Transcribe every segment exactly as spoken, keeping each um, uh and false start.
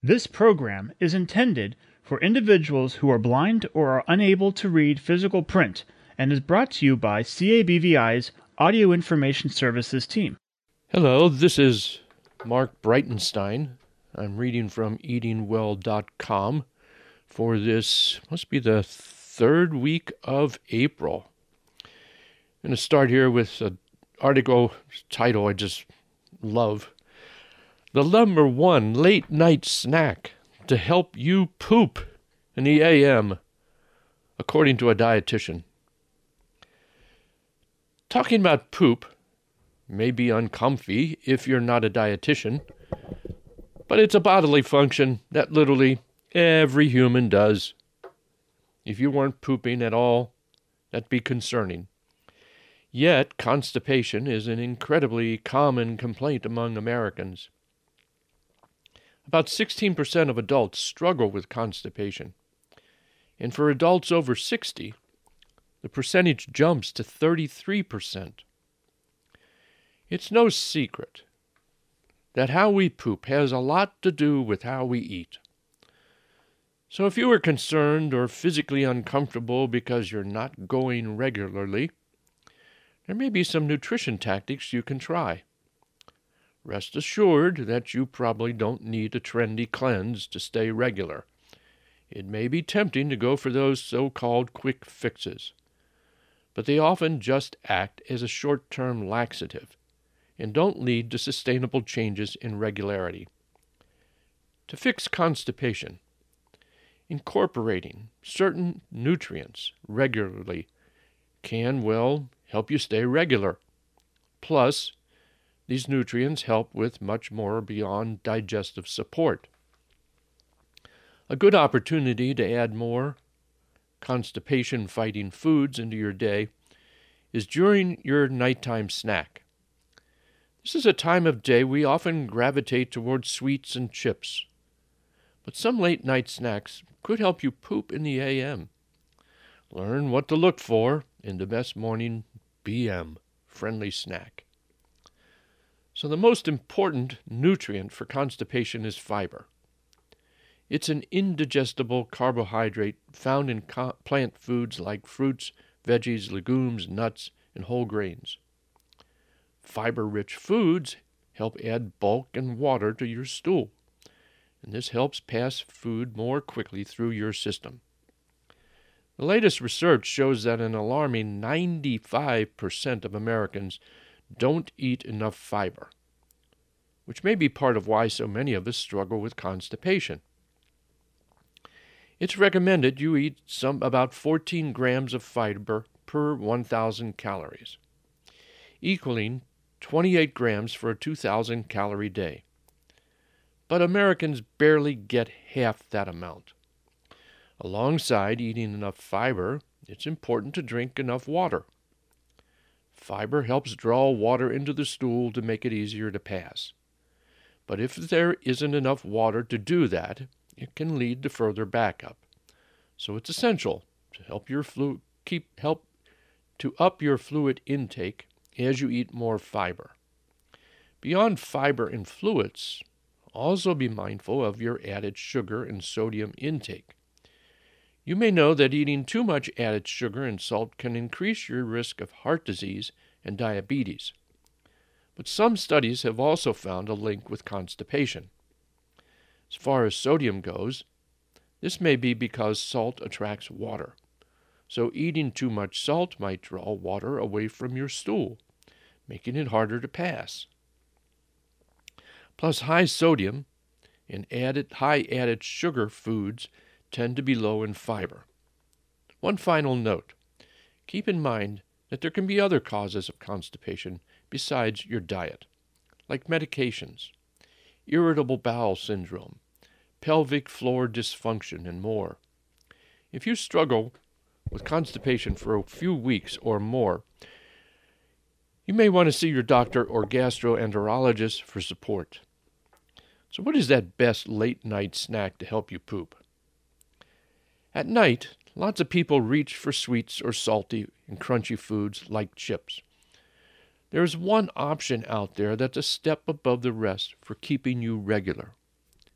This program is intended for individuals who are blind or are unable to read physical print and is brought to you by C A B V I's Audio Information Services team. Hello, this is Mark Breitenstein. I'm reading from eating well dot com for this, must be the third week of April. I'm going to start here with an article title I just love. The number one late night snack to help you poop in the A M, according to a dietitian. Talking about poop may be uncomfy if you're not a dietitian, but it's a bodily function that literally every human does. If you weren't pooping at all, that'd be concerning. Yet, constipation is an incredibly common complaint among Americans. About sixteen percent of adults struggle with constipation. And for adults over sixty, the percentage jumps to thirty-three percent. It's no secret that how we poop has a lot to do with how we eat. So if you are concerned or physically uncomfortable because you're not going regularly, there may be some nutrition tactics you can try. Rest assured that you probably don't need a trendy cleanse to stay regular. It may be tempting to go for those so-called quick fixes, but they often just act as a short-term laxative and don't lead to sustainable changes in regularity. To fix constipation, incorporating certain nutrients regularly can, well, help you stay regular. Plus, these nutrients help with much more beyond digestive support. A good opportunity to add more constipation-fighting foods into your day is during your nighttime snack. This is a time of day we often gravitate towards sweets and chips, but some late-night snacks could help you poop in the A M. Learn what to look for in the best morning B M friendly snack. So the most important nutrient for constipation is fiber. It's an indigestible carbohydrate found in co- plant foods like fruits, veggies, legumes, nuts, and whole grains. Fiber-rich foods help add bulk and water to your stool, and this helps pass food more quickly through your system. The latest research shows that an alarming ninety-five percent of Americans don't eat enough fiber, which may be part of why so many of us struggle with constipation. It's recommended you eat some about fourteen grams of fiber per one thousand calories, equaling twenty-eight grams for a two thousand calorie day. But Americans barely get half that amount. Alongside eating enough fiber, it's important to drink enough water. Fiber helps draw water into the stool to make it easier to pass. But if there isn't enough water to do that, it can lead to further backup. So it's essential to help your flu- keep help to up your fluid intake as you eat more fiber. Beyond fiber and fluids, also be mindful of your added sugar and sodium intake. You may know that eating too much added sugar and salt can increase your risk of heart disease and diabetes. But some studies have also found a link with constipation. As far as sodium goes, this may be because salt attracts water. So eating too much salt might draw water away from your stool, making it harder to pass. Plus, high sodium and added high added sugar foods tend to be low in fiber. One final note. Keep in mind that there can be other causes of constipation besides your diet, like medications, irritable bowel syndrome, pelvic floor dysfunction, and more. If you struggle with constipation for a few weeks or more, you may want to see your doctor or gastroenterologist for support. So what is that best late-night snack to help you poop? At night, lots of people reach for sweets or salty and crunchy foods like chips. There's one option out there that's a step above the rest for keeping you regular.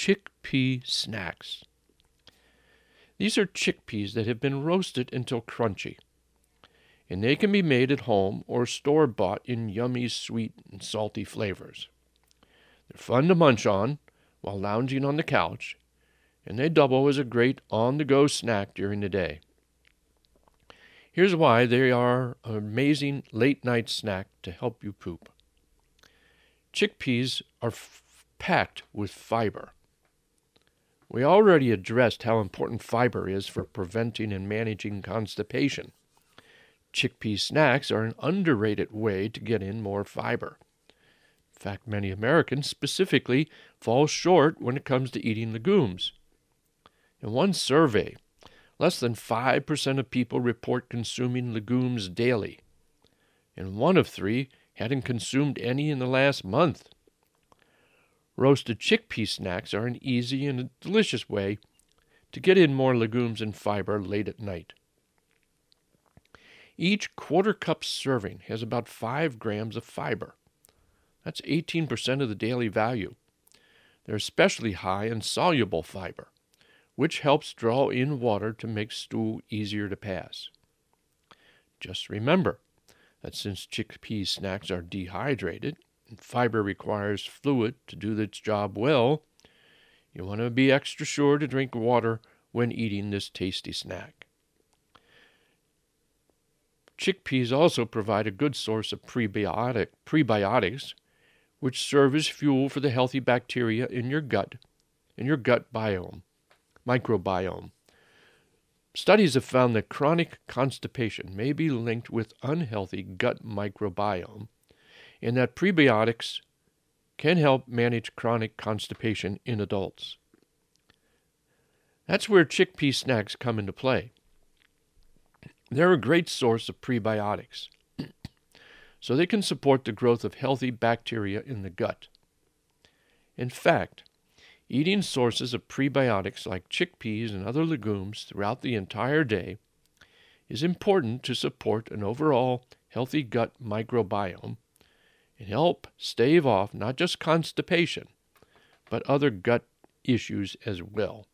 chickpea snacks. These are chickpeas that have been roasted until crunchy, and they can be made at home or store-bought in yummy, sweet, and salty flavors. They're fun to munch on while lounging on the couch, and they double as a great on-the-go snack during the day. Here's why they are an amazing late-night snack to help you poop. Chickpeas are f- packed with fiber. We already addressed how important fiber is for preventing and managing constipation. Chickpea snacks are an underrated way to get in more fiber. In fact, many Americans specifically fall short when it comes to eating legumes. In one survey, less than five percent of people report consuming legumes daily, and one of three hadn't consumed any in the last month. Roasted chickpea snacks are an easy and a delicious way to get in more legumes and fiber late at night. Each quarter cup serving has about five grams of fiber. That's eighteen percent of the daily value. They're especially high in soluble fiber, which helps draw in water to make stool easier to pass. Just remember that since chickpea snacks are dehydrated and fiber requires fluid to do its job well, you want to be extra sure to drink water when eating this tasty snack. Chickpeas also provide a good source of prebiotic, prebiotics, which serve as fuel for the healthy bacteria in your gut and your gut biome, microbiome. Studies have found that chronic constipation may be linked with unhealthy gut microbiome, and that prebiotics can help manage chronic constipation in adults. That's where chickpea snacks come into play. They're a great source of prebiotics, so they can support the growth of healthy bacteria in the gut. In fact, eating sources of prebiotics like chickpeas and other legumes throughout the entire day is important to support an overall healthy gut microbiome and help stave off not just constipation, but other gut issues as well.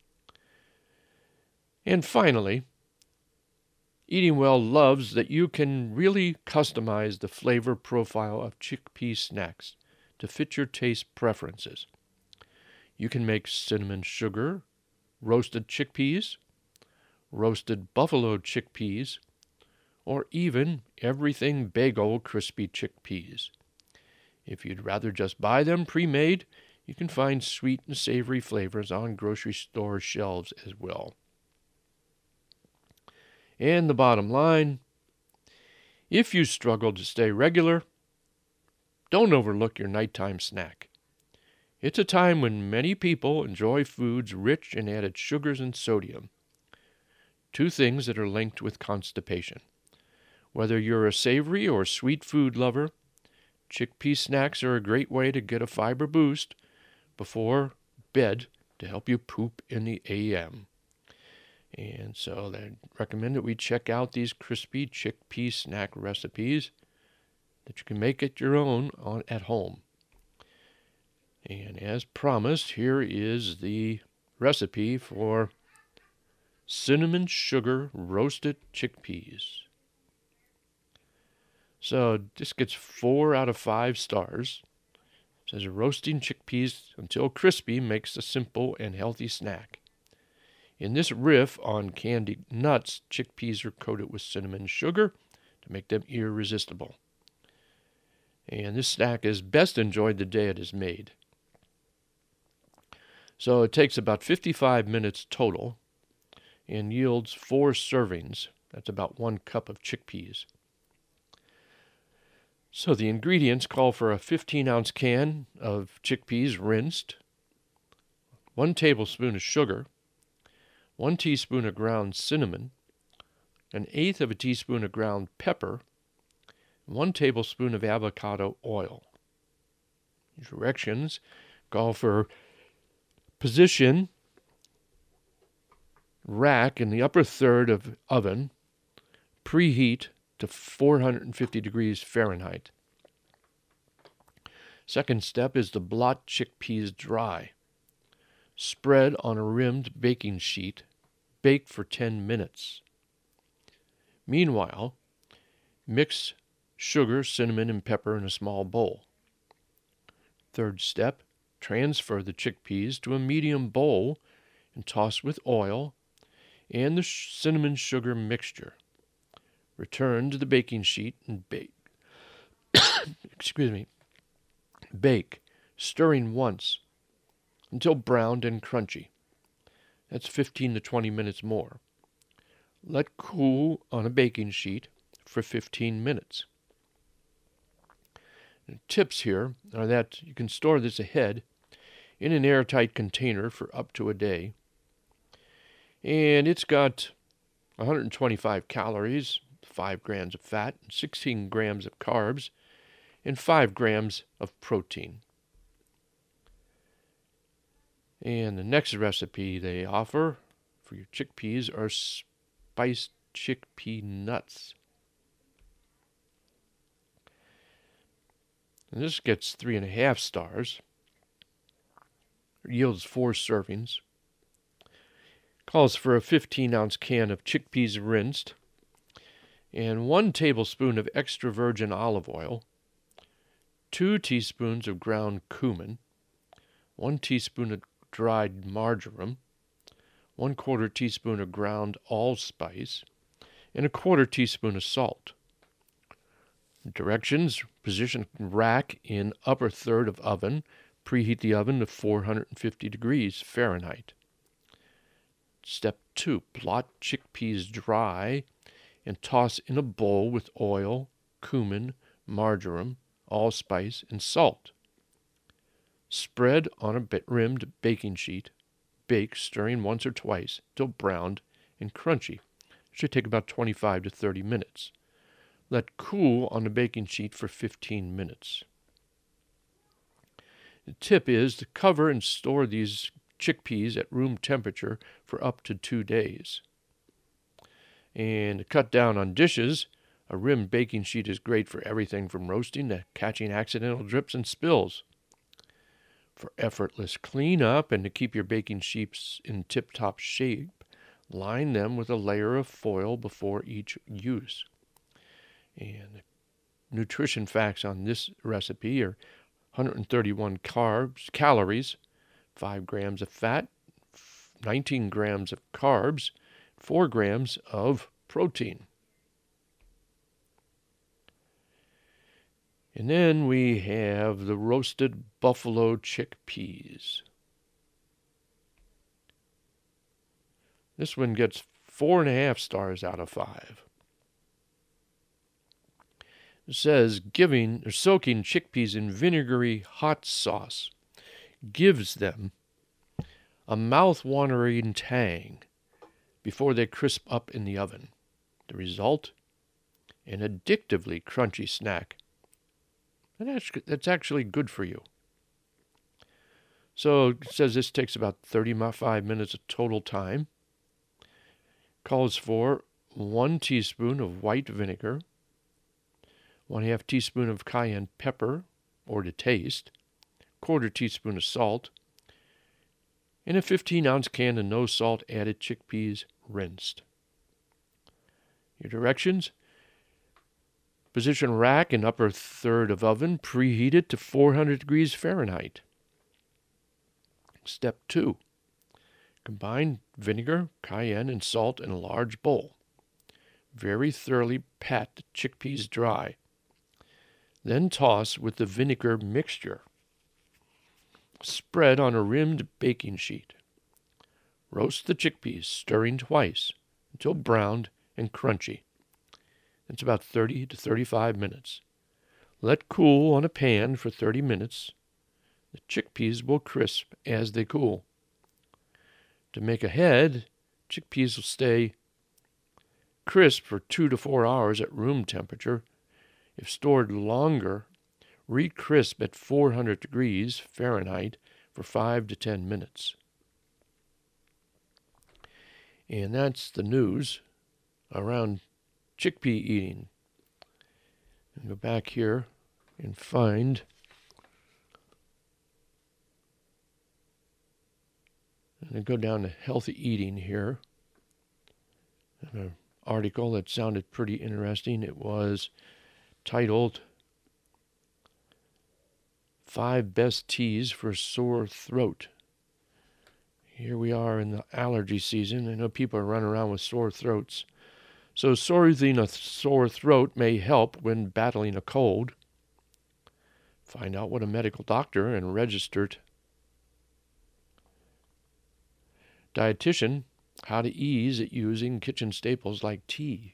And finally, Eating Well loves that you can really customize the flavor profile of chickpea snacks to fit your taste preferences. You can make cinnamon sugar, roasted chickpeas, roasted buffalo chickpeas, or even everything bagel crispy chickpeas. If you'd rather just buy them pre-made, you can find sweet and savory flavors on grocery store shelves as well. And the bottom line, if you struggle to stay regular, don't overlook your nighttime snack. It's a time when many people enjoy foods rich in added sugars and sodium, two things that are linked with constipation. Whether you're a savory or sweet food lover, chickpea snacks are a great way to get a fiber boost before bed to help you poop in the A M. And so I recommend that we check out these crispy chickpea snack recipes that you can make at your own on, at home. And as promised, here is the recipe for cinnamon sugar roasted chickpeas. So this gets four out of five stars. It says roasting chickpeas until crispy makes a simple and healthy snack. In this riff on candied nuts, chickpeas are coated with cinnamon sugar to make them irresistible. And this snack is best enjoyed the day it is made. So it takes about fifty-five minutes total and yields four servings. That's about one cup of chickpeas. So the ingredients call for a fifteen-ounce can of chickpeas rinsed, one tablespoon of sugar, one teaspoon of ground cinnamon, an eighth of a teaspoon of ground pepper, and one tablespoon of avocado oil. Directions call for position rack in the upper third of oven, preheat to four hundred fifty degrees Fahrenheit. Second step is to blot chickpeas dry. Spread on a rimmed baking sheet. Bake for ten minutes. Meanwhile, mix sugar, cinnamon, and pepper in a small bowl. Third step, transfer the chickpeas to a medium bowl and toss with oil and the cinnamon sugar mixture. Return to the baking sheet and bake. Excuse me. Bake, stirring once until browned and crunchy. That's fifteen to twenty minutes more. Let cool on a baking sheet for fifteen minutes. And tips here are that you can store this ahead in an airtight container for up to a day. And it's got one hundred twenty-five calories, five grams of fat, sixteen grams of carbs, and five grams of protein. And the next recipe they offer for your chickpeas are spiced chickpea nuts. And this gets three and a half stars. It yields four servings. Calls for a fifteen ounce can of chickpeas rinsed and one tablespoon of extra virgin olive oil, two teaspoons of ground cumin, one teaspoon of dried marjoram, one quarter teaspoon of ground allspice, and a quarter teaspoon of salt. Directions: position rack in upper third of oven. Preheat the oven to four hundred fifty degrees Fahrenheit. Step two, blot chickpeas dry and toss in a bowl with oil, cumin, marjoram, allspice, and salt. Spread on a rimmed baking sheet. Bake, stirring once or twice till browned and crunchy. It should take about twenty-five to thirty minutes. Let cool on the baking sheet for fifteen minutes. The tip is to cover and store these chickpeas at room temperature for up to two days. And to cut down on dishes, a rimmed baking sheet is great for everything from roasting to catching accidental drips and spills. For effortless cleanup and to keep your baking sheets in tip-top shape, line them with a layer of foil before each use. And nutrition facts on this recipe are one hundred thirty-one carbs, calories, five grams of fat, nineteen grams of carbs, four grams of protein. And then we have the roasted buffalo chickpeas. This one gets four and a half stars out of five. It says giving or soaking chickpeas in vinegary hot sauce gives them a mouth-watering tang before they crisp up in the oven. The result? An addictively crunchy snack. And that's, that's actually good for you. So it says this takes about thirty-five minutes of total time. Calls for one teaspoon of white vinegar, one half teaspoon of cayenne pepper, or to taste, quarter teaspoon of salt, and a fifteen ounce can of no salt added chickpeas rinsed. Your directions: position rack in upper third of oven, preheated to four hundred degrees Fahrenheit. Step two, combine vinegar, cayenne, and salt in a large bowl. Very thoroughly pat the chickpeas dry. Then toss with the vinegar mixture. Spread on a rimmed baking sheet. Roast the chickpeas, stirring twice, until browned and crunchy. It's about thirty to thirty-five minutes. Let cool on a pan for thirty minutes. The chickpeas will crisp as they cool. To make a head, chickpeas will stay crisp for two to four hours at room temperature. If stored longer, re-crisp at four hundred degrees Fahrenheit for five to ten minutes. And that's the news around chickpea eating. And go back here and find I'm going to go down to healthy eating here. An article that sounded pretty interesting. It was titled Five Best Teas for Sore Throat. Here we are in the allergy season. I know people are running around with sore throats. So soothing a sore throat may help when battling a cold. Find out what a medical doctor and registered dietitian how to ease at using kitchen staples like tea.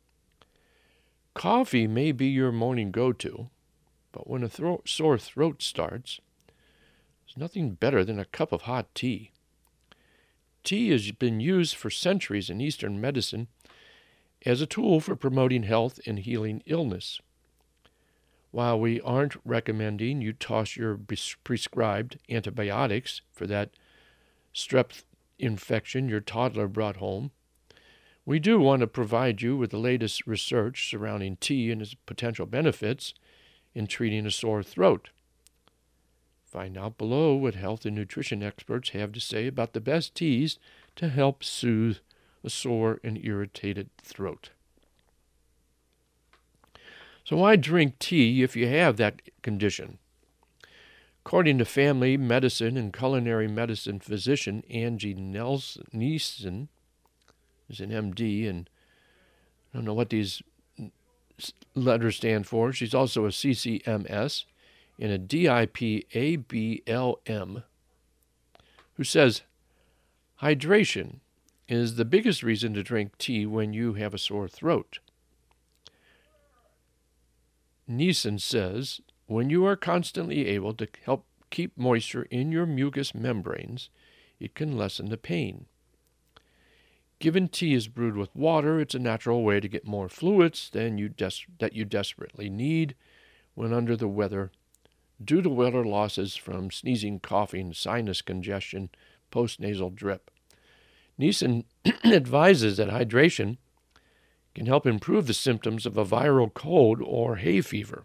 Coffee may be your morning go-to, but when a thro- sore throat starts, there's nothing better than a cup of hot tea. Tea has been used for centuries in Eastern medicine as a tool for promoting health and healing illness. While we aren't recommending you toss your prescribed antibiotics for that strep infection your toddler brought home, we do want to provide you with the latest research surrounding tea and its potential benefits in treating a sore throat. Find out below what health and nutrition experts have to say about the best teas to help soothe a sore and irritated throat. So why drink tea if you have that condition? According to family medicine and culinary medicine physician Angie Nelson, Neeson, who's an M D, and I don't know what these letters stand for. She's also a C C M S and a D I P A B L M, who says hydration is the biggest reason to drink tea when you have a sore throat. Neeson says, when you are constantly able to help keep moisture in your mucous membranes, it can lessen the pain. Given tea is brewed with water, it's a natural way to get more fluids than you des- that you desperately need when under the weather due to weather losses from sneezing, coughing, sinus congestion, postnasal drip. Neeson advises that hydration can help improve the symptoms of a viral cold or hay fever,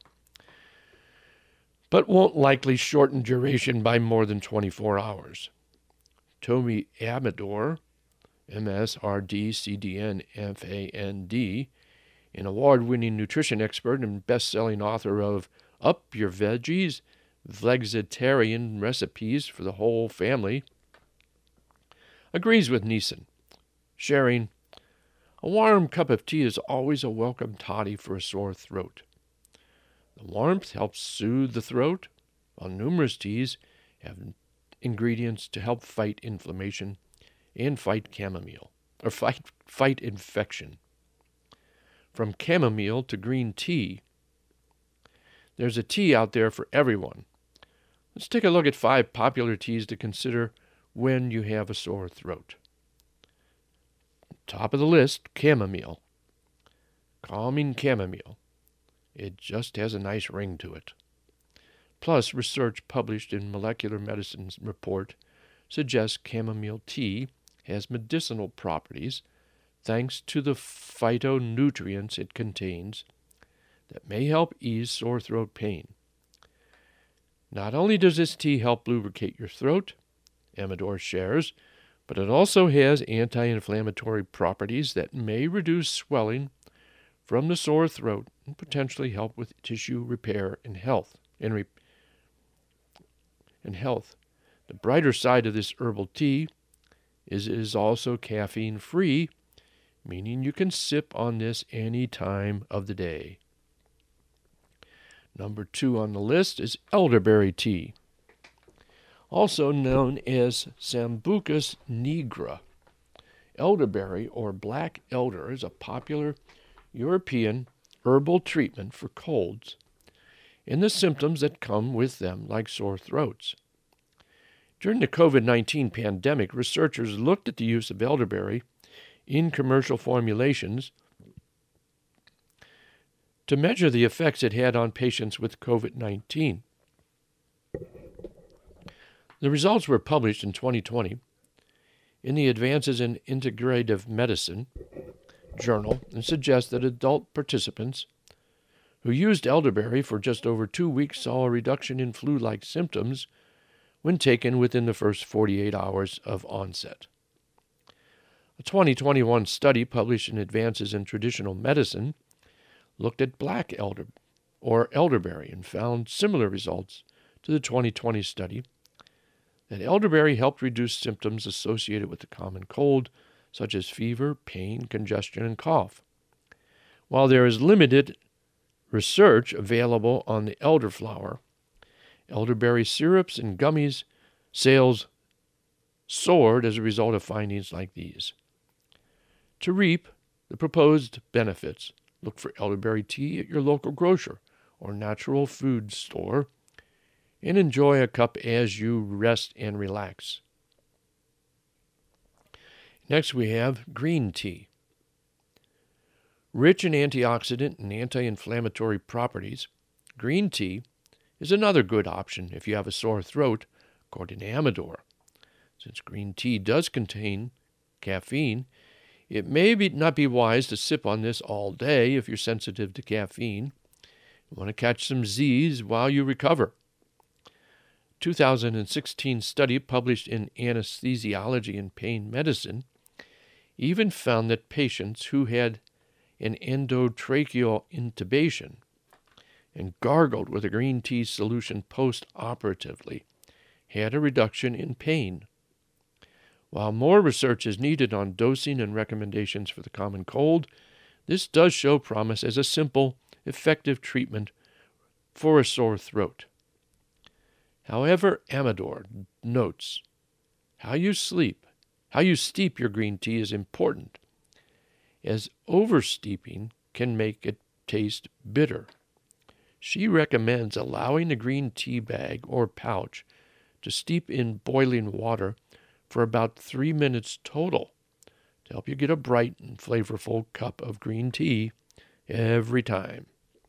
but won't likely shorten duration by more than twenty-four hours. Tomi Amador, M S R D C D N F A N D, an award-winning nutrition expert and best-selling author of Up Your Veggies, Flexitarian Recipes for the Whole Family, agrees with Neeson, sharing, a warm cup of tea is always a welcome toddy for a sore throat. The warmth helps soothe the throat, while numerous teas have ingredients to help fight inflammation and fight chamomile, or fight, fight infection. From chamomile to green tea, there's a tea out there for everyone. Let's take a look at five popular teas to consider when you have a sore throat. Top of the list, chamomile. Calming chamomile. It just has a nice ring to it. Plus, research published in Molecular Medicine's report suggests chamomile tea has medicinal properties thanks to the phytonutrients it contains that may help ease sore throat pain. Not only does this tea help lubricate your throat, Amador shares, but it also has anti-inflammatory properties that may reduce swelling from the sore throat and potentially help with tissue repair and health. And, re- and health. The brighter side of this herbal tea is it is also caffeine-free, meaning you can sip on this any time of the day. Number two on the list is elderberry tea, also known as Sambucus nigra. Elderberry, or black elder, is a popular European herbal treatment for colds and the symptoms that come with them, like sore throats. During the covid nineteen pandemic, researchers looked at the use of elderberry in commercial formulations to measure the effects it had on patients with covid nineteen. The results were published in twenty twenty in the Advances in Integrative Medicine journal and suggest that adult participants who used elderberry for just over two weeks saw a reduction in flu-like symptoms when taken within the first forty-eight hours of onset. A twenty twenty-one study published in Advances in Traditional Medicine looked at black elder or elderberry and found similar results to the twenty twenty study, that elderberry helped reduce symptoms associated with the common cold, such as fever, pain, congestion, and cough. While there is limited research available on the elderflower, elderberry syrups and gummies sales soared as a result of findings like these. To reap the proposed benefits, look for elderberry tea at your local grocer or natural food store and enjoy a cup as you rest and relax. Next we have green tea. Rich in antioxidant and anti-inflammatory properties, green tea is another good option if you have a sore throat, according to Amador. Since green tea does contain caffeine, it may be, not be wise to sip on this all day if you're sensitive to caffeine. You want to catch some Z's while you recover. two thousand sixteen study published in Anesthesiology and Pain Medicine even found that patients who had an endotracheal intubation and gargled with a green tea solution post-operatively had a reduction in pain. While more research is needed on dosing and recommendations for the common cold, this does show promise as a simple, effective treatment for a sore throat. However, Amador notes, how you sleep, how you steep your green tea is important, as oversteeping can make it taste bitter. She recommends allowing the green tea bag or pouch to steep in boiling water for about three minutes total to help you get a bright and flavorful cup of green tea every time.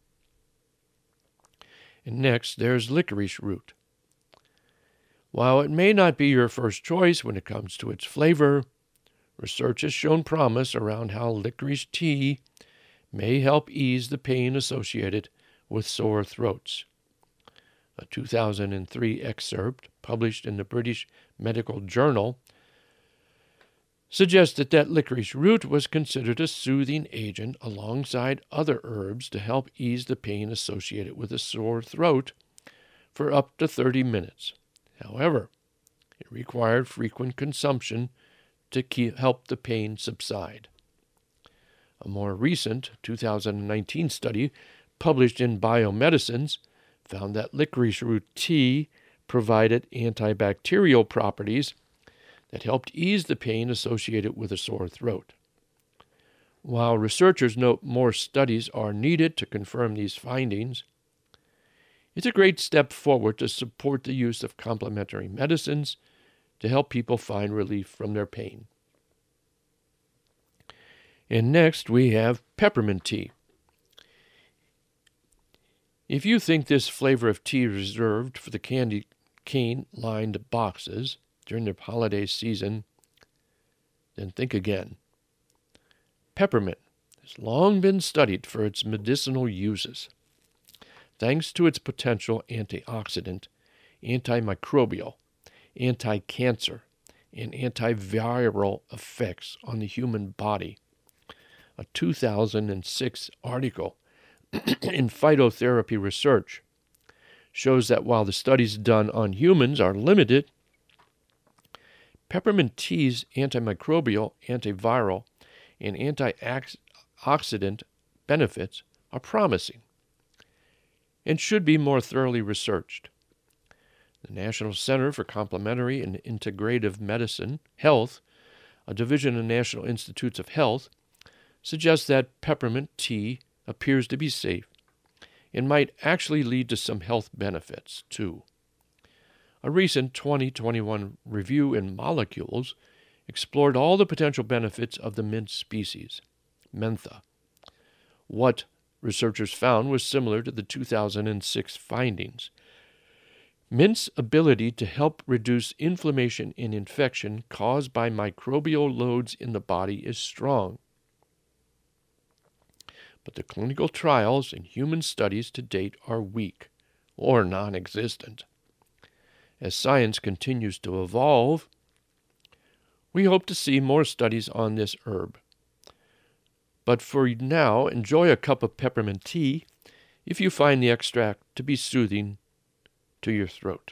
And next, there's licorice root. While it may not be your first choice when it comes to its flavor, research has shown promise around how licorice tea may help ease the pain associated with sore throats. A two thousand three excerpt published in the British Medical Journal suggested that licorice root was considered a soothing agent alongside other herbs to help ease the pain associated with a sore throat for up to thirty minutes. However, it required frequent consumption to keep, help the pain subside. A more recent two thousand nineteen study published in Biomedicines found that licorice root tea provided antibacterial properties that helped ease the pain associated with a sore throat. While researchers note more studies are needed to confirm these findings, it's a great step forward to support the use of complementary medicines to help people find relief from their pain. And next we have peppermint tea. If you think this flavor of tea is reserved for the candy cane-lined boxes during the holiday season, then think again. Peppermint has long been studied for its medicinal uses. Thanks to its potential antioxidant, antimicrobial, anti-cancer, and antiviral effects on the human body, a two thousand six article in Phytotherapy Research shows that while the studies done on humans are limited, peppermint tea's antimicrobial, antiviral, and antioxidant benefits are promising and should be more thoroughly researched. The National Center for Complementary and Integrative Medicine, Health, a division of the National Institutes of Health, suggests that peppermint tea appears to be safe and might actually lead to some health benefits, too. A recent twenty twenty-one review in Molecules explored all the potential benefits of the mint species, mentha. What researchers found was similar to the two thousand six findings. Mint's ability to help reduce inflammation and infection caused by microbial loads in the body is strong. But the clinical trials and human studies to date are weak or non-existent. As science continues to evolve, we hope to see more studies on this herb. But for now, enjoy a cup of peppermint tea if you find the extract to be soothing to your throat.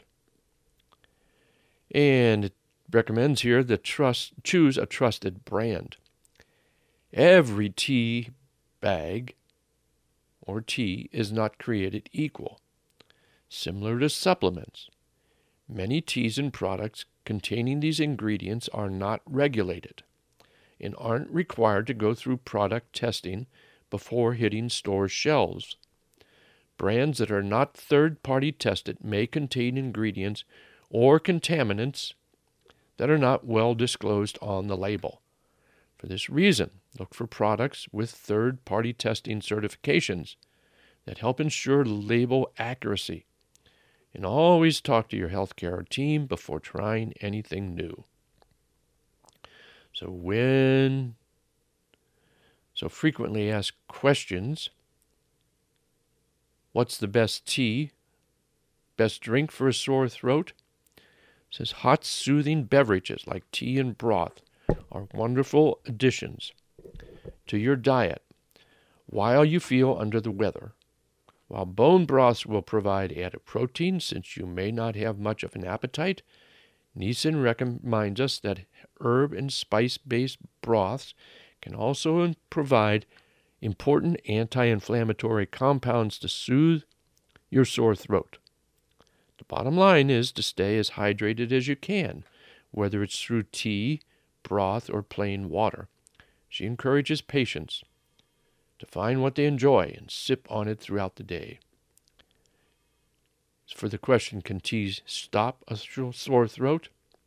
And it recommends here that trust, choose a trusted brand. Every tea bag or tea is not created equal. Similar to supplements, many teas and products containing these ingredients are not regulated and aren't required to go through product testing before hitting store shelves. Brands that are not third-party tested may contain ingredients or contaminants that are not well disclosed on the label. For this reason, look for products with third-party testing certifications that help ensure label accuracy. And always talk to your healthcare team before trying anything new. So when so frequently asked questions, what's the best tea, best drink for a sore throat? It says hot soothing beverages like tea and broth are wonderful additions to your diet while you feel under the weather. While bone broths will provide added protein since you may not have much of an appetite, Nissen reminds us that herb and spice-based broths can also provide important anti-inflammatory compounds to soothe your sore throat. The bottom line is to stay as hydrated as you can, whether it's through tea, broth, or plain water. She encourages patients to find what they enjoy and sip on it throughout the day. For the question, can tea stop a sore throat?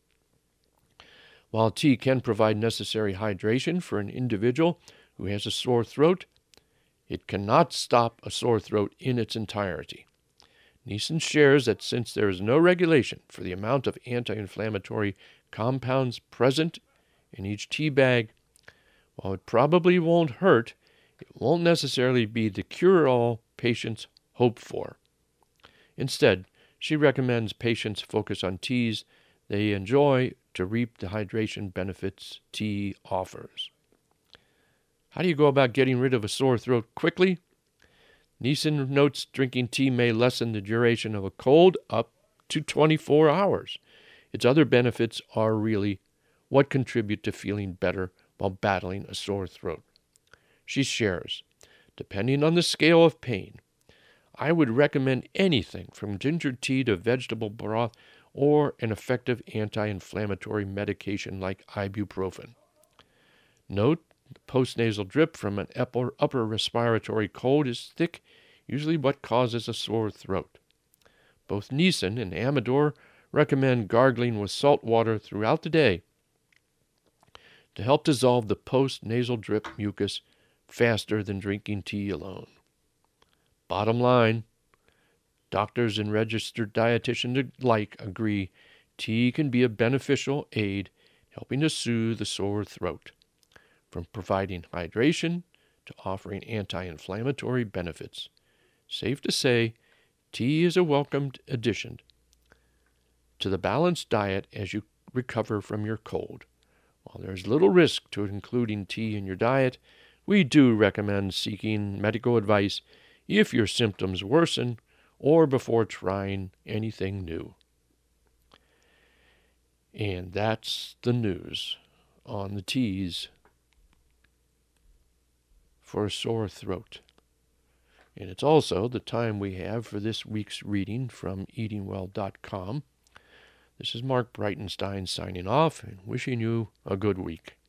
While tea can provide necessary hydration for an individual who has a sore throat, it cannot stop a sore throat in its entirety. Nissen shares that since there is no regulation for the amount of anti-inflammatory compounds present in each tea bag, while it probably won't hurt, it won't necessarily be the cure-all patients hope for. Instead, she recommends patients focus on teas they enjoy to reap the hydration benefits tea offers. How do you go about getting rid of a sore throat quickly? Nissen notes drinking tea may lessen the duration of a cold up to twenty-four hours. Its other benefits are really what contribute to feeling better while battling a sore throat. She shares, depending on the scale of pain, I would recommend anything from ginger tea to vegetable broth or an effective anti-inflammatory medication like ibuprofen. Note, the postnasal drip from an upper, upper respiratory cold is thick, usually what causes a sore throat. Both Nissen and Amador recommend gargling with salt water throughout the day to help dissolve the postnasal drip mucus faster than drinking tea alone. Bottom line, doctors and registered dietitians alike agree tea can be a beneficial aid helping to soothe the sore throat, from providing hydration to offering anti-inflammatory benefits. Safe to say, tea is a welcomed addition to the balanced diet as you recover from your cold. While there's little risk to including tea in your diet, we do recommend seeking medical advice if your symptoms worsen or before trying anything new. And that's the news on the teas for a sore throat. And it's also the time we have for this week's reading from eating well dot com. This is Mark Breitenstein signing off and wishing you a good week.